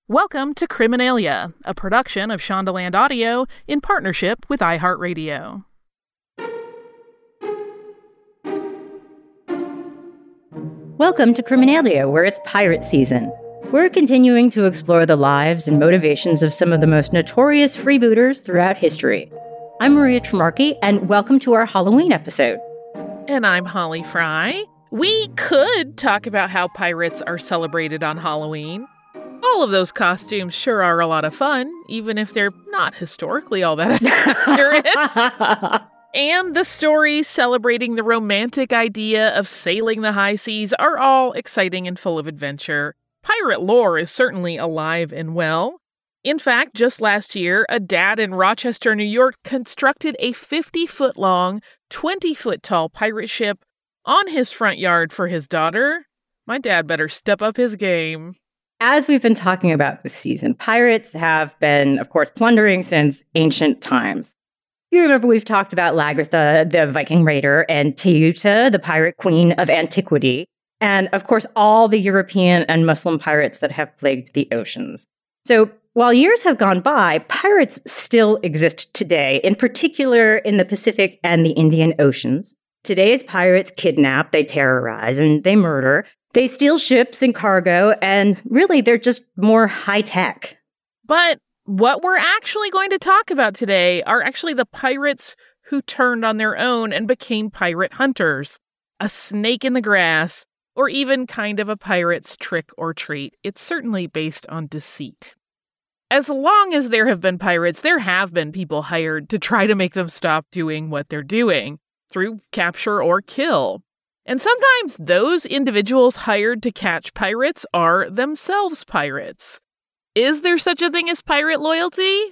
Welcome to Criminalia, a production of Shondaland Audio in partnership with iHeartRadio. Welcome to Criminalia, where it's pirate season. We're continuing to explore the lives and motivations of some of the most notorious freebooters throughout history. I'm Maria Tremarchi, and welcome to our Halloween episode. And I'm Holly Fry. We could talk about how pirates are celebrated on Halloween. All of those costumes sure are a lot of fun, even if they're not historically all that accurate. And the stories celebrating the romantic idea of sailing the high seas are all exciting and full of adventure. Pirate lore is certainly alive and well. In fact, just last year, a dad in Rochester, New York, constructed a 50-foot-long, 20-foot-tall pirate ship on his front yard for his daughter. My dad better step up his game. As we've been talking about this season, pirates have been, of course, plundering since ancient times. You remember we've talked about Lagertha, the Viking raider, and Teuta, the pirate queen of antiquity, and, of course, all the European and Muslim pirates that have plagued the oceans. So, while years have gone by, pirates still exist today, in particular in the Pacific and the Indian Oceans. Today's pirates kidnap, they terrorize, and they murder. They steal ships and cargo, and really, they're just more high-tech. But what we're actually going to talk about today are actually the pirates who turned on their own and became pirate hunters. A snake in the grass, or even kind of a pirate's trick or treat. It's certainly based on deceit. As long as there have been pirates, there have been people hired to try to make them stop doing what they're doing, through capture or kill. And sometimes those individuals hired to catch pirates are themselves pirates. Is there such a thing as pirate loyalty?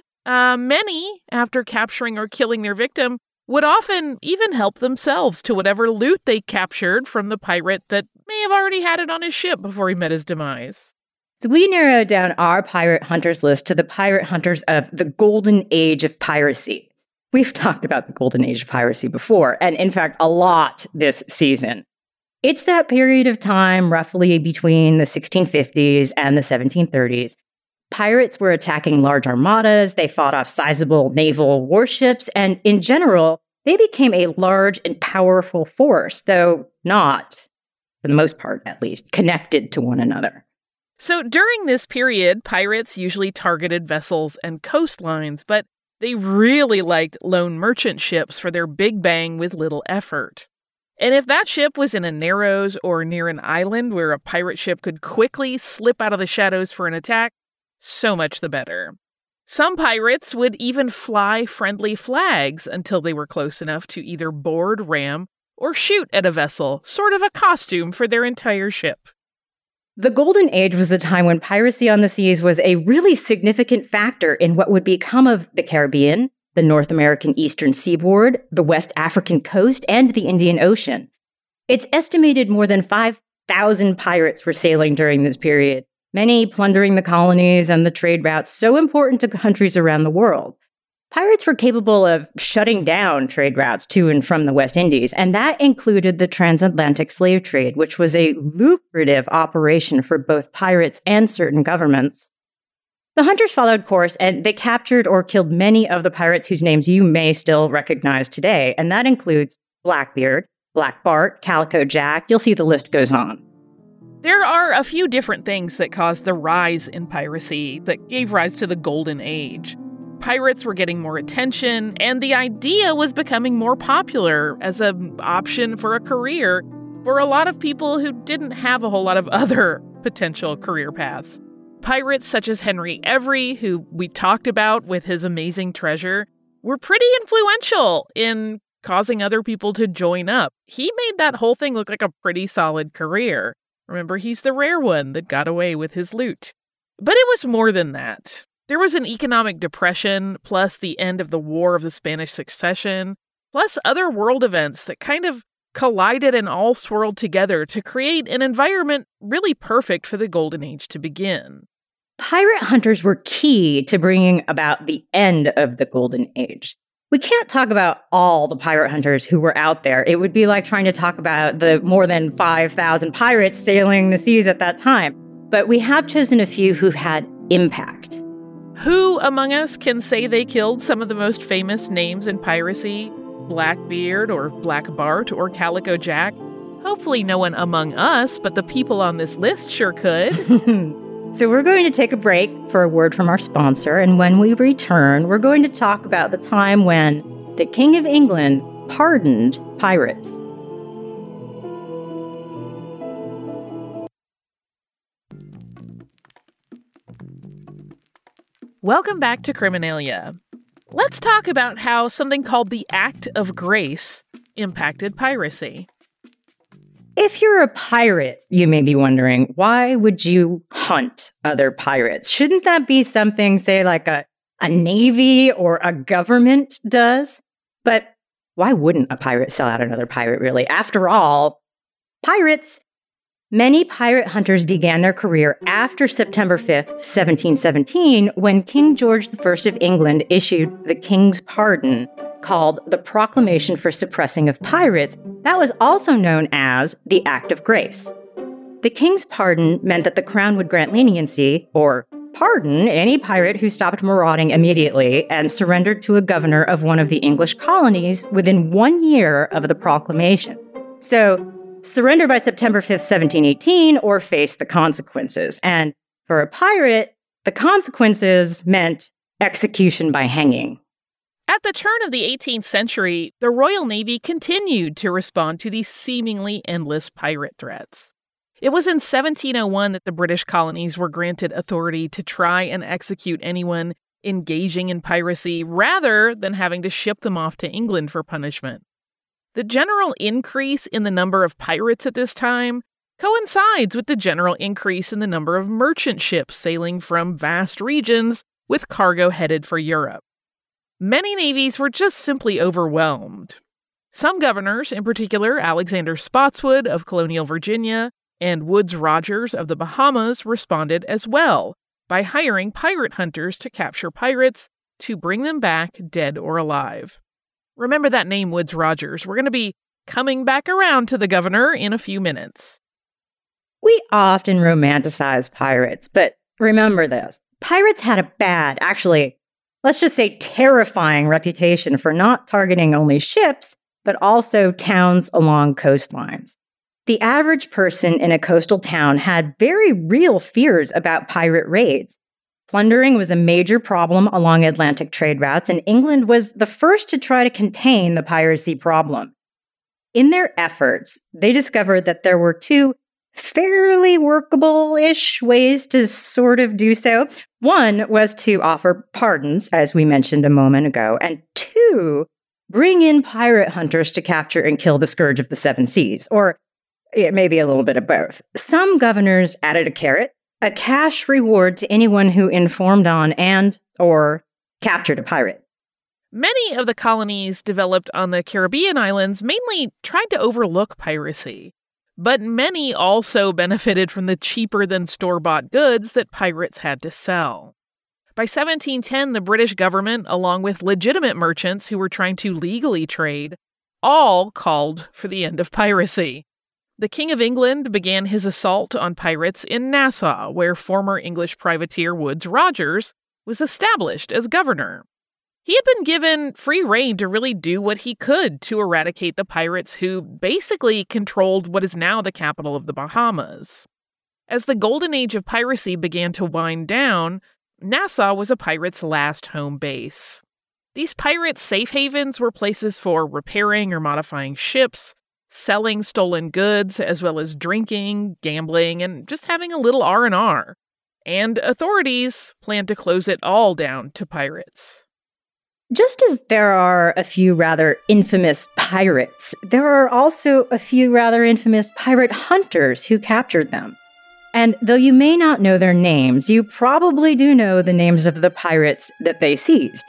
Many, after capturing or killing their victim, would often even help themselves to whatever loot they captured from the pirate that may have already had it on his ship before he met his demise. So we narrowed down our pirate hunters list to the pirate hunters of the golden age of piracy. We've talked about the golden age of piracy before, and in fact, a lot this season. It's that period of time roughly between the 1650s and the 1730s. Pirates were attacking large armadas, they fought off sizable naval warships, and in general, they became a large and powerful force, though not, for the most part at least, connected to one another. So during this period, pirates usually targeted vessels and coastlines, but they really liked lone merchant ships for their big bang with little effort. And if that ship was in a narrows or near an island where a pirate ship could quickly slip out of the shadows for an attack, so much the better. Some pirates would even fly friendly flags until they were close enough to either board, ram, or shoot at a vessel, sort of a costume for their entire ship. The Golden Age was the time when piracy on the seas was a really significant factor in what would become of the Caribbean, the North American eastern seaboard, the West African coast, and the Indian Ocean. It's estimated more than 5,000 pirates were sailing during this period, many plundering the colonies and the trade routes so important to countries around the world. Pirates were capable of shutting down trade routes to and from the West Indies, and that included the transatlantic slave trade, which was a lucrative operation for both pirates and certain governments. The hunters followed course, and they captured or killed many of the pirates whose names you may still recognize today, and that includes Blackbeard, Black Bart, Calico Jack. You'll see the list goes on. There are a few different things that caused the rise in piracy that gave rise to the Golden Age. Pirates were getting more attention, and the idea was becoming more popular as an option for a career for a lot of people who didn't have a whole lot of other potential career paths. Pirates such as Henry Every, who we talked about with his amazing treasure, were pretty influential in causing other people to join up. He made that whole thing look like a pretty solid career. Remember, he's the rare one that got away with his loot. But it was more than that. There was an economic depression, plus the end of the War of the Spanish Succession, plus other world events that kind of collided and all swirled together to create an environment really perfect for the Golden Age to begin. Pirate hunters were key to bringing about the end of the Golden Age. We can't talk about all the pirate hunters who were out there. It would be like trying to talk about the more than 5,000 pirates sailing the seas at that time. But we have chosen a few who had impact. Who among us can say they killed some of the most famous names in piracy? Blackbeard or Black Bart or Calico Jack? Hopefully no one among us, but the people on this list sure could. So we're going to take a break for a word from our sponsor, and when we return, we're going to talk about the time when the King of England pardoned pirates. Welcome back to Criminalia. Let's talk about how something called the Act of Grace impacted piracy. If you're a pirate, you may be wondering, why would you hunt other pirates? Shouldn't that be something, say, like a navy or a government does? But why wouldn't a pirate sell out another pirate, really? After all, pirates. Many pirate hunters began their career after September 5th, 1717, when King George I of England issued the King's Pardon, called the Proclamation for Suppressing of Pirates. That was also known as the Act of Grace. The King's Pardon meant that the Crown would grant leniency, or pardon, any pirate who stopped marauding immediately and surrendered to a governor of one of the English colonies within 1 year of the proclamation. So, surrender by September 5th, 1718, or face the consequences. And for a pirate, the consequences meant execution by hanging. At the turn of the 18th century, the Royal Navy continued to respond to these seemingly endless pirate threats. It was in 1701 that the British colonies were granted authority to try and execute anyone engaging in piracy rather than having to ship them off to England for punishment. The general increase in the number of pirates at this time coincides with the general increase in the number of merchant ships sailing from vast regions with cargo headed for Europe. Many navies were just simply overwhelmed. Some governors, in particular Alexander Spotswood of colonial Virginia and Woodes Rogers of the Bahamas, responded as well by hiring pirate hunters to capture pirates to bring them back dead or alive. Remember that name, Woodes Rogers. We're going to be coming back around to the governor in a few minutes. We often romanticize pirates, but remember this. Pirates had a bad, actually, let's just say terrifying reputation for not targeting only ships, but also towns along coastlines. The average person in a coastal town had very real fears about pirate raids. Plundering was a major problem along Atlantic trade routes, and England was the first to try to contain the piracy problem. In their efforts, they discovered that there were two fairly workable-ish ways to sort of do so. One was to offer pardons, as we mentioned a moment ago, and two, bring in pirate hunters to capture and kill the scourge of the seven seas, or it may be a little bit of both. Some governors added a carrot, a cash reward to anyone who informed on and or captured a pirate. Many of the colonies developed on the Caribbean islands mainly tried to overlook piracy, but many also benefited from the cheaper-than-store-bought goods that pirates had to sell. By 1710, the British government, along with legitimate merchants who were trying to legally trade, all called for the end of piracy. The King of England began his assault on pirates in Nassau, where former English privateer Woodes Rogers was established as governor. He had been given free rein to really do what he could to eradicate the pirates who basically controlled what is now the capital of the Bahamas. As the golden age of piracy began to wind down, Nassau was a pirate's last home base. These pirate safe havens were places for repairing or modifying ships, selling stolen goods, as well as drinking, gambling, and just having a little R&R. And authorities planned to close it all down to pirates. Just as there are a few rather infamous pirates, there are also a few rather infamous pirate hunters who captured them. And though you may not know their names, you probably do know the names of the pirates that they seized.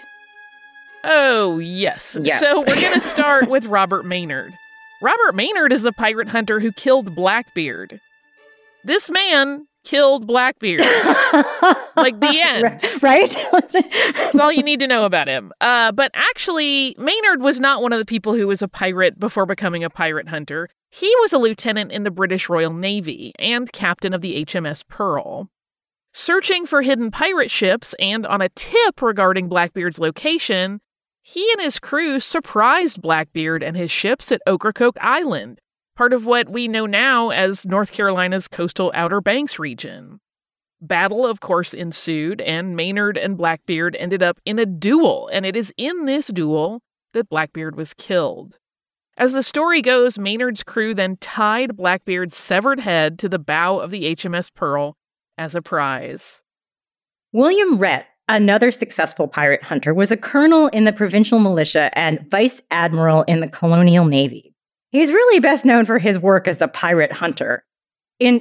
Oh, yes. So we're going to start with Robert Maynard. Robert Maynard is the pirate hunter who killed Blackbeard. This man killed Blackbeard. Like, the end. Right? That's all you need to know about him. But actually, Maynard was not one of the people who was a pirate before becoming a pirate hunter. He was a lieutenant in the British Royal Navy and captain of the HMS Pearl. Searching for hidden pirate ships and on a tip regarding Blackbeard's location, he and his crew surprised Blackbeard and his ships at Ocracoke Island, part of what we know now as North Carolina's coastal Outer Banks region. Battle, of course, ensued, and Maynard and Blackbeard ended up in a duel, and it is in this duel that Blackbeard was killed. As the story goes, Maynard's crew then tied Blackbeard's severed head to the bow of the HMS Pearl as a prize. William Rhett, another successful pirate hunter, was a colonel in the provincial militia and vice admiral in the colonial navy. He's really best known for his work as a pirate hunter. In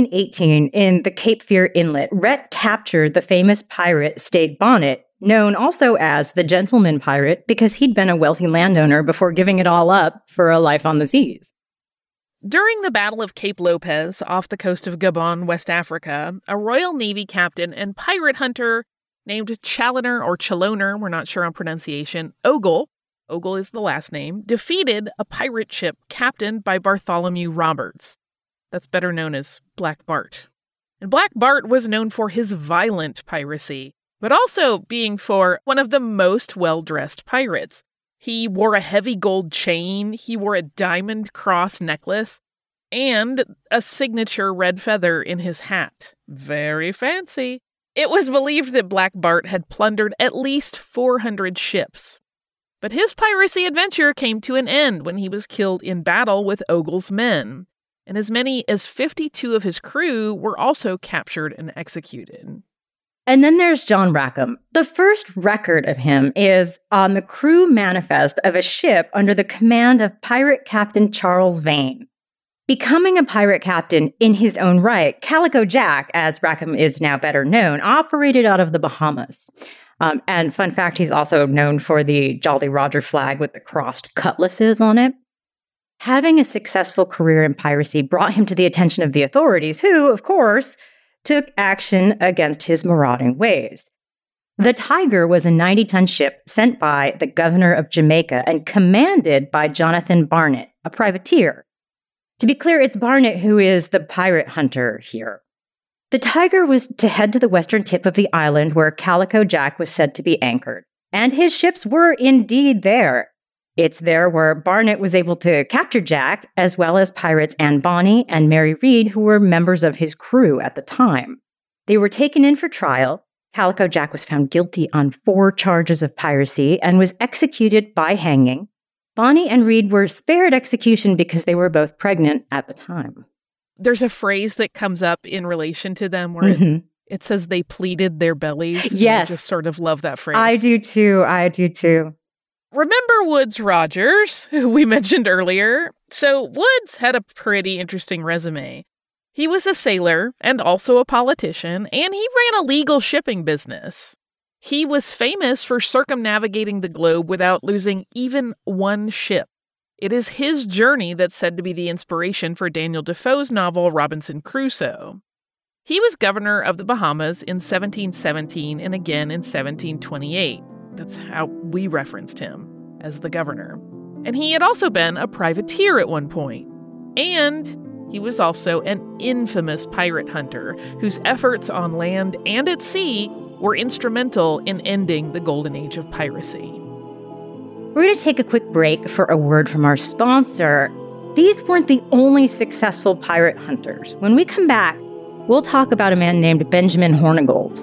1718, in the Cape Fear Inlet, Rhett captured the famous pirate Stede Bonnet, known also as the gentleman pirate because he'd been a wealthy landowner before giving it all up for a life on the seas. During the Battle of Cape Lopez off the coast of Gabon, West Africa, a Royal Navy captain and pirate hunter named Chaloner, we're not sure on pronunciation, Ogle is the last name, defeated a pirate ship captained by Bartholomew Roberts. That's better known as Black Bart. And Black Bart was known for his violent piracy, but also being for one of the most well-dressed pirates. He wore a heavy gold chain, he wore a diamond cross necklace, and a signature red feather in his hat. Very fancy. It was believed that Black Bart had plundered at least 400 ships. But his piracy adventure came to an end when he was killed in battle with Ogle's men, and as many as 52 of his crew were also captured and executed. And then there's John Rackham. The first record of him is on the crew manifest of a ship under the command of pirate captain Charles Vane. Becoming a pirate captain in his own right, Calico Jack, as Rackham is now better known, operated out of the Bahamas. And fun fact, he's also known for the Jolly Roger flag with the crossed cutlasses on it. Having a successful career in piracy brought him to the attention of the authorities, who, of course, took action against his marauding ways. The Tiger was a 90-ton ship sent by the governor of Jamaica and commanded by Jonathan Barnett, a privateer. To be clear, it's Barnett who is the pirate hunter here. The Tiger was to head to the western tip of the island where Calico Jack was said to be anchored, and his ships were indeed there. It's there where Barnett was able to capture Jack, as well as pirates Anne Bonny and Mary Read, who were members of his crew at the time. They were taken in for trial. Calico Jack was found guilty on 4 charges of piracy and was executed by hanging. Bonny and Read were spared execution because they were both pregnant at the time. There's a phrase that comes up in relation to them where it says they pleated their bellies. Yes. I just sort of love that phrase. I do too. Remember Woodes Rogers, who we mentioned earlier? So Woodes had a pretty interesting resume. He was a sailor and also a politician, and he ran a legal shipping business. He was famous for circumnavigating the globe without losing even one ship. It is his journey that's said to be the inspiration for Daniel Defoe's novel Robinson Crusoe. He was governor of the Bahamas in 1717 and again in 1728. That's how we referenced him, as the governor. And he had also been a privateer at one point. And he was also an infamous pirate hunter whose efforts on land and at sea were instrumental in ending the golden age of piracy. We're going to take a quick break for a word from our sponsor. These weren't the only successful pirate hunters. When we come back, we'll talk about a man named Benjamin Hornigold.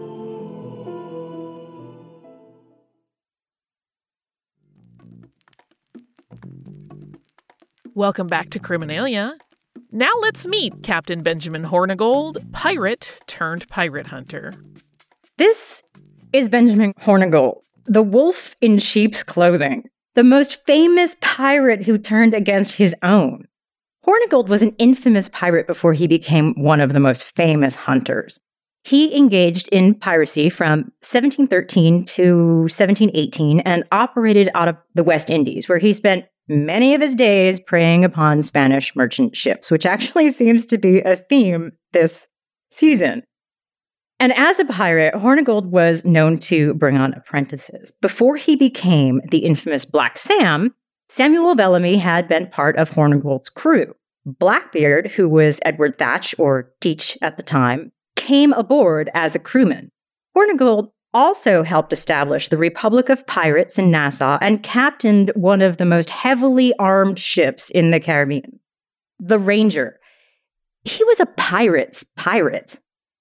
Welcome back to Criminalia. Now let's meet Captain Benjamin Hornigold, pirate turned pirate hunter. This is Benjamin Hornigold, the wolf in sheep's clothing, the most famous pirate who turned against his own. Hornigold was an infamous pirate before he became one of the most famous hunters. He engaged in piracy from 1713 to 1718 and operated out of the West Indies, where he spent many of his days preying upon Spanish merchant ships, which actually seems to be a theme this season. And as a pirate, Hornigold was known to bring on apprentices. Before he became the infamous Black Sam, Samuel Bellamy had been part of Hornigold's crew. Blackbeard, who was Edward Thatch, or Teach at the time, came aboard as a crewman. Hornigold also helped establish the Republic of Pirates in Nassau and captained one of the most heavily armed ships in the Caribbean, the Ranger. He was a pirate's pirate.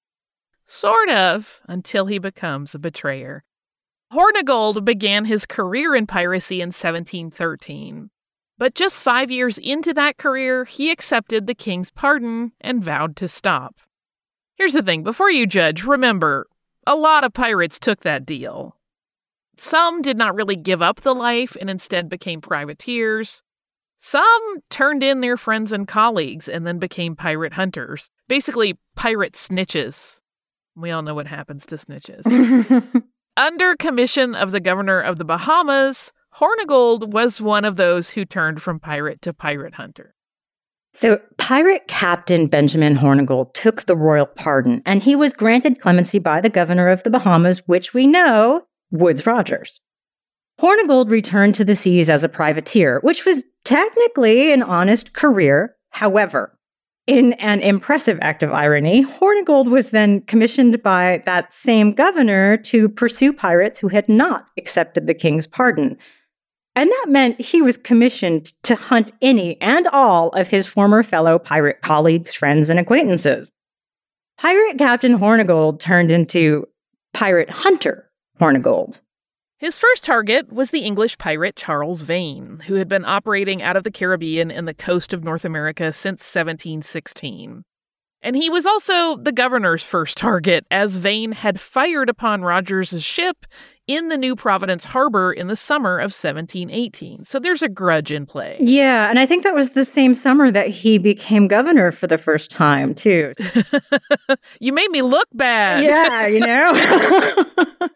Sort of, until he becomes a betrayer. Hornigold began his career in piracy in 1713. But just 5 years into that career, he accepted the king's pardon and vowed to stop. Here's the thing, before you judge, remember, a lot of pirates took that deal. Some did not really give up the life and instead became privateers. Some turned in their friends and colleagues and then became pirate hunters. Basically, pirate snitches. We all know what happens to snitches. Under commission of the governor of the Bahamas, Hornigold was one of those who turned from pirate to pirate hunter. So pirate captain Benjamin Hornigold took the royal pardon, and he was granted clemency by the governor of the Bahamas, which we know, Woodes Rogers. Hornigold returned to the seas as a privateer, which was technically an honest career. However, in an impressive act of irony, Hornigold was then commissioned by that same governor to pursue pirates who had not accepted the king's pardon. And that meant he was commissioned to hunt any and all of his former fellow pirate colleagues, friends, and acquaintances. Pirate Captain Hornigold turned into Pirate Hunter Hornigold. His first target was the English pirate Charles Vane, who had been operating out of the Caribbean and the coast of North America since 1716. And he was also the governor's first target, as Vane had fired upon Rogers' ship in the New Providence harbor in the summer of 1718. So there's a grudge in play. Yeah, and I think that was the same summer that he became governor for the first time, too. You made me look bad. Yeah, you know.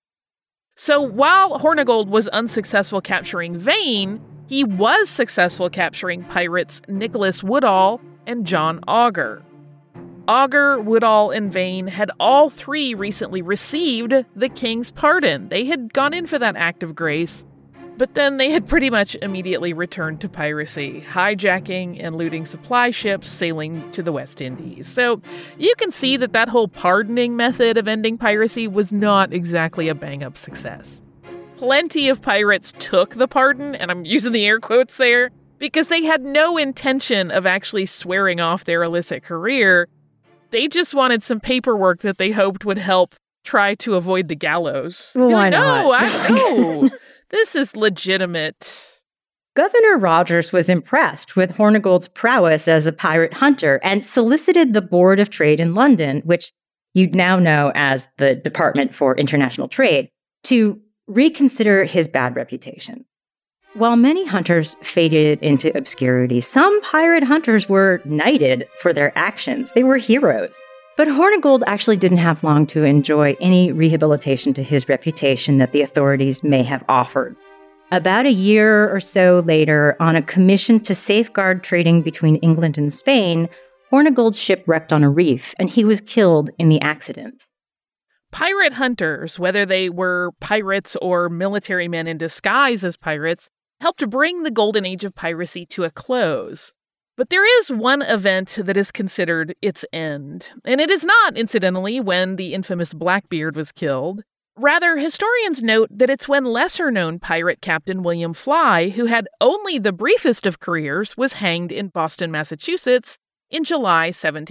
So while Hornigold was unsuccessful capturing Vane, he was successful capturing pirates Nicholas Woodall and John Auger. Auger, Woodall, and Vane had all three recently received the king's pardon. They had gone in for that act of grace, but then they had pretty much immediately returned to piracy, hijacking and looting supply ships sailing to the West Indies. So you can see that that whole pardoning method of ending piracy was not exactly a bang-up success. Plenty of pirates took the pardon, and I'm using the air quotes there, because they had no intention of actually swearing off their illicit career. They just wanted some paperwork that they hoped would help try to avoid the gallows. Well, why not? No, I know. This is legitimate. Governor Rogers was impressed with Hornigold's prowess as a pirate hunter and solicited the Board of Trade in London, which you'd now know as the Department for International Trade, to reconsider his bad reputation. While many hunters faded into obscurity, some pirate hunters were knighted for their actions. They were heroes. But Hornigold actually didn't have long to enjoy any rehabilitation to his reputation that the authorities may have offered. About a year or so later, on a commission to safeguard trading between England and Spain, Hornigold's ship wrecked on a reef, and he was killed in the accident. Pirate hunters, whether they were pirates or military men in disguise as pirates, helped bring the golden age of piracy to a close. But there is one event that is considered its end, and it is not, incidentally, when the infamous Blackbeard was killed. Rather, historians note that it's when lesser-known pirate Captain William Fly, who had only the briefest of careers, was hanged in Boston, Massachusetts in July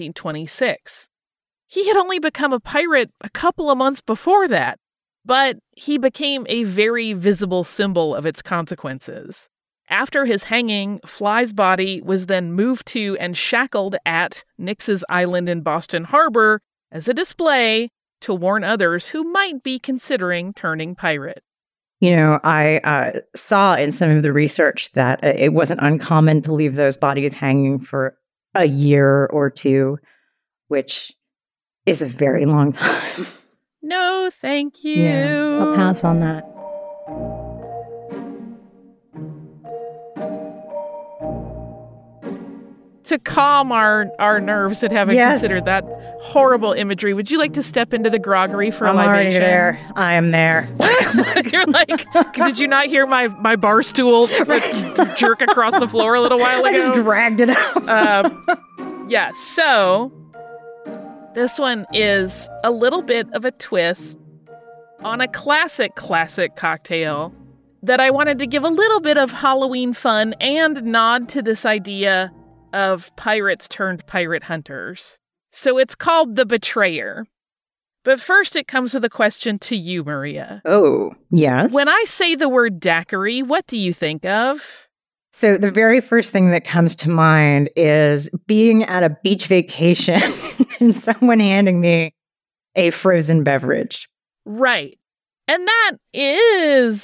1726. He had only become a pirate a couple of months before that, but he became a very visible symbol of its consequences. After his hanging, Fly's body was then moved to and shackled at Nix's Island in Boston Harbor as a display to warn others who might be considering turning pirate. You know, I saw in some of the research that it wasn't uncommon to leave those bodies hanging for a year or two, which is a very long time. No, thank you. Yeah, I'll pass on that. To calm our nerves at having considered that horrible imagery, would you like to step into the groggery for a libation? I'm already there. I am there. You're like, did you not hear my bar stool jerk across the floor a little while ago? I just dragged it out. Yeah, so This one is a little bit of a twist on a classic cocktail that I wanted to give a little bit of Halloween fun and nod to this idea of pirates turned pirate hunters. So it's called the Betrayer. But first it comes with a question to you, Maria. Oh, yes. When I say the word daiquiri, what do you think of? So the very first thing that comes to mind is being at a beach vacation and someone handing me a frozen beverage. Right. And that is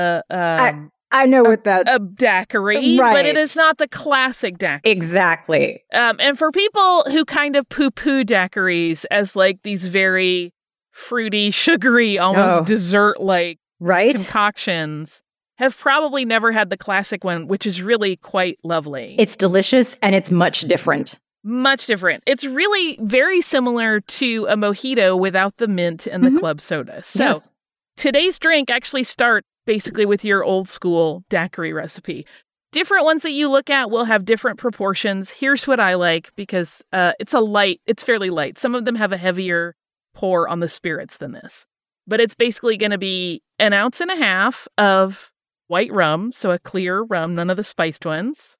I know what that... a daiquiri, right. But it is not the classic daiquiri. Exactly. And for people who kind of poo-poo daiquiris as like these very fruity, sugary, almost dessert-like concoctions, have probably never had the classic one, which is really quite lovely. It's delicious and it's much different. Much different. It's really very similar to a mojito without the mint and the club soda. So today's drink actually starts basically with your old school daiquiri recipe. Different ones that you look at will have different proportions. Here's what I like because it's fairly light. Some of them have a heavier pour on the spirits than this. But it's basically going to be 1.5 ounces of white rum, so a clear rum, none of the spiced ones.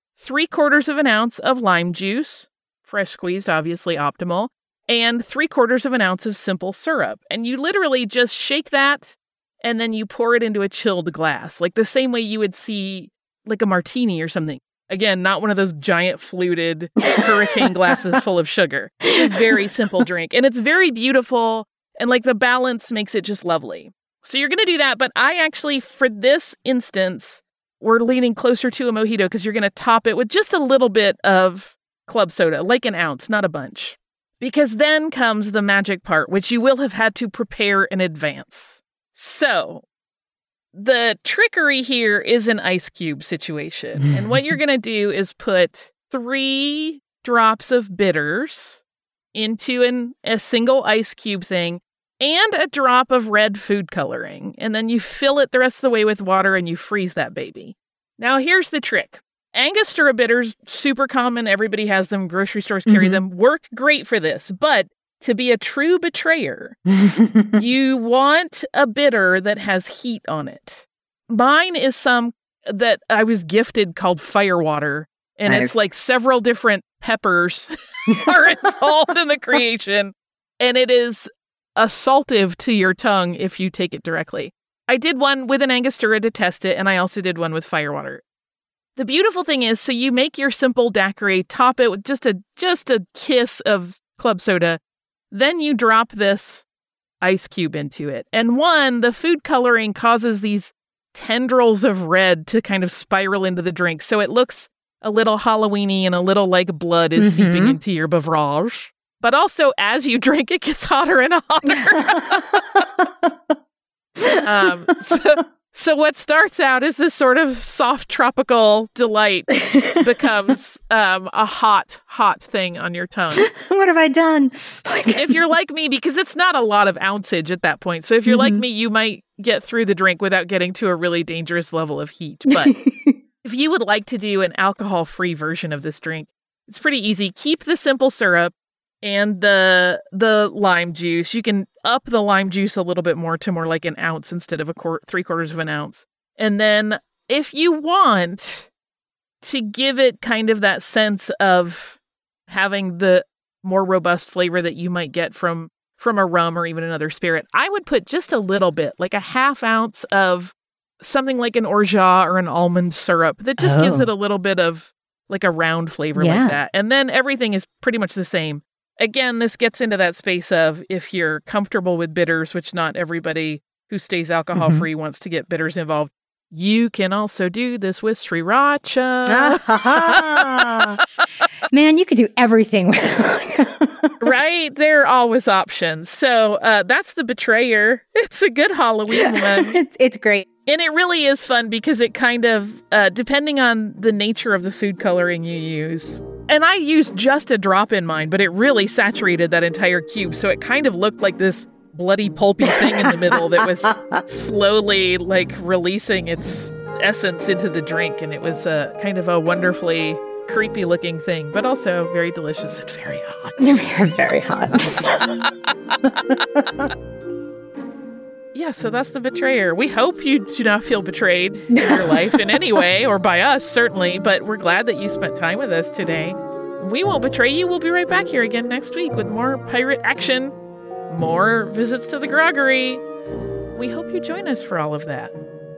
0.75 ounces of lime juice, fresh squeezed, obviously optimal, and 0.75 ounces of simple syrup. And you literally just shake that, and then you pour it into a chilled glass, like the same way you would see like a martini or something. Again, not one of those giant fluted hurricane glasses full of sugar. It's a very simple drink, and it's very beautiful, and like the balance makes it just lovely. So you're going to do that, but I actually, for this instance, we're leaning closer to a mojito because you're going to top it with just a little bit of club soda, like 1 ounce, not a bunch. Because then comes the magic part, which you will have had to prepare in advance. So the trickery here is an ice cube situation. And what you're going to do is put 3 drops of bitters into a single ice cube thing, and a drop of red food coloring. And then you fill it the rest of the way with water and you freeze that baby. Now, here's the trick. Angostura bitters, super common. Everybody has them. Grocery stores carry them. Work great for this. But to be a true betrayer, you want a bitter that has heat on it. Mine is some that I was gifted called Firewater. And it's like several different peppers are involved in the creation. And it is assaultive to your tongue if you take it directly. I did one with an Angostura to test it, and I also did one with Firewater. The beautiful thing is, so you make your simple daiquiri, top it with just a kiss of club soda, then you drop this ice cube into it. And the food coloring causes these tendrils of red to kind of spiral into the drink, so it looks a little Halloween-y and a little like blood is seeping into your beverage. But also, as you drink, it gets hotter and hotter. So what starts out as this sort of soft tropical delight becomes a hot thing on your tongue. What have I done? If you're like me, because it's not a lot of ounceage at that point. So if you're like me, you might get through the drink without getting to a really dangerous level of heat. But if you would like to do an alcohol-free version of this drink, it's pretty easy. Keep the simple syrup and the lime juice. You can up the lime juice a little bit more to more like 1 ounce instead of 0.75 ounces. And then if you want to give it kind of that sense of having the more robust flavor that you might get from a rum or even another spirit, I would put just a little bit, like 0.5 ounce of something like an orgeat or an almond syrup that just gives it a little bit of like a round flavor like that. And then everything is pretty much the same. Again, this gets into that space of if you're comfortable with bitters, which not everybody who stays alcohol-free wants to get bitters involved, you can also do this with sriracha. Man, you could do everything. Right? There are always options. So that's the Betrayer. It's a good Halloween one. It's great. And it really is fun because it kind of, depending on the nature of the food coloring you use, and I used just a drop in mine, but it really saturated that entire cube. So it kind of looked like this bloody, pulpy thing in the middle that was slowly like releasing its essence into the drink. And it was kind of a wonderfully creepy looking thing, but also very delicious and very hot. Very hot. Yeah, so that's the betrayer. We hope you do not feel betrayed in your life in any way, or by us, certainly, but we're glad that you spent time with us today. We won't betray you. We'll be right back here again next week with more pirate action, more visits to the groggery. We hope you join us for all of that.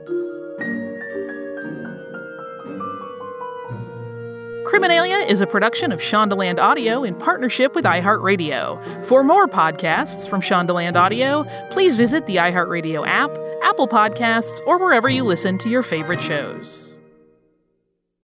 Criminalia is a production of Shondaland Audio in partnership with iHeartRadio. For more podcasts from Shondaland Audio, please visit the iHeartRadio app, Apple Podcasts, or wherever you listen to your favorite shows.